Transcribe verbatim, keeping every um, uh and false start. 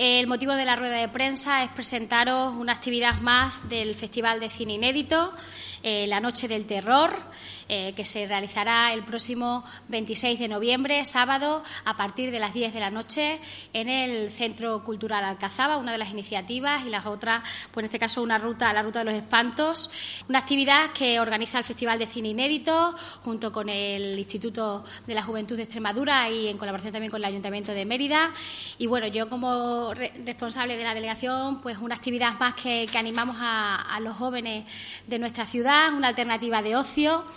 El motivo de la rueda de prensa es presentaros una actividad más del Festival de Cine Inédito, eh, La Noche del Terror, eh, que se realizará el próximo veintiséis de noviembre, sábado, a partir de las diez de la noche, en el Centro Cultural Alcazaba, una de las iniciativas, y las otras, pues en este caso, una ruta, la Ruta de los Espantos, una actividad que organiza el Festival de Cine Inédito, junto con el Instituto de la Juventud de Extremadura y en colaboración también con el Ayuntamiento de Mérida. Y bueno, yo como re responsable de la delegación, pues una actividad más que, que animamos a, a los jóvenes de nuestra ciudad, una alternativa de ocio